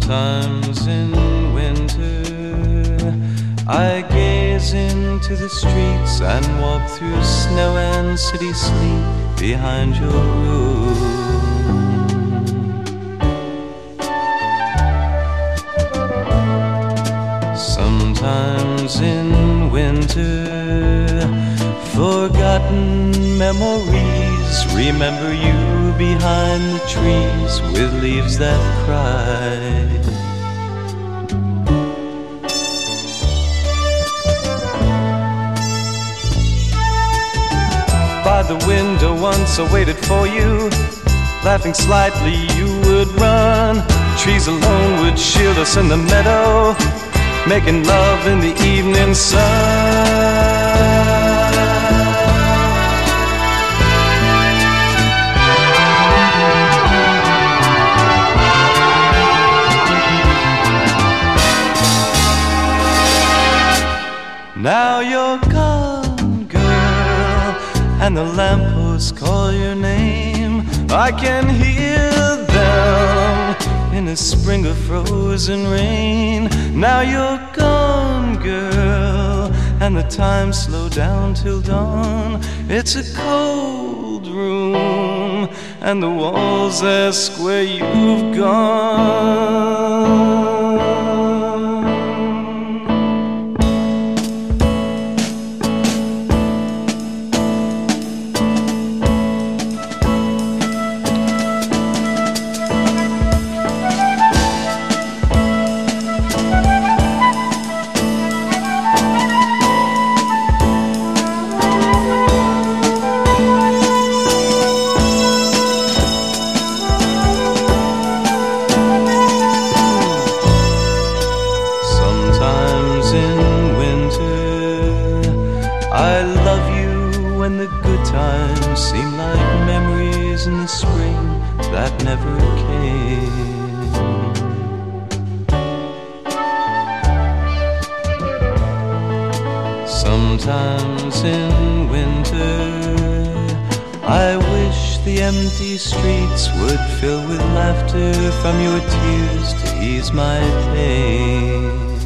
Sometimes in winter I gaze into the streets and walk through snow and city sleep behind your room. Sometimes in winter, forgotten memories remember you behind the trees with leaves that cry. By the window once I waited for you, laughing slightly you would run. Trees alone would shield us in the meadow, making love in the evening sun. Now you're gone, girl, and the lampposts call your name. I can hear them in a spring of frozen rain. Now you're gone, girl, and the time slowed down till dawn. It's a cold room, and the walls ask where you've gone. I love you when the good times seem like memories in the spring that never came. Sometimes in winter I wish the empty streets would fill with laughter from your tears to ease my pain.